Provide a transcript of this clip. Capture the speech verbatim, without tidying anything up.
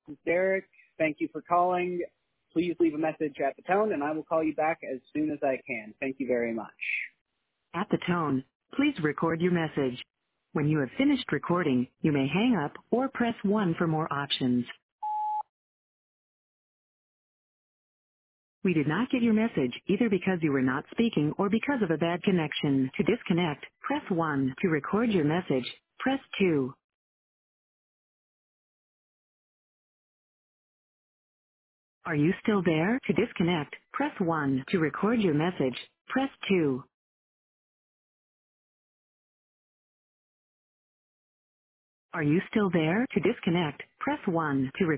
This is Derek. Thank you for calling. Please leave a message at the tone, and I will call you back as soon as I can. Thank you very much. At the tone, please record your message. When you have finished recording, you may hang up or press one for more options. We did not get your message either because you were not speaking or because of a bad connection. To disconnect, press one. To record your message, press two. Are you still there? To disconnect, press one. To record your message, press two. Are you still there? To disconnect, press one. To record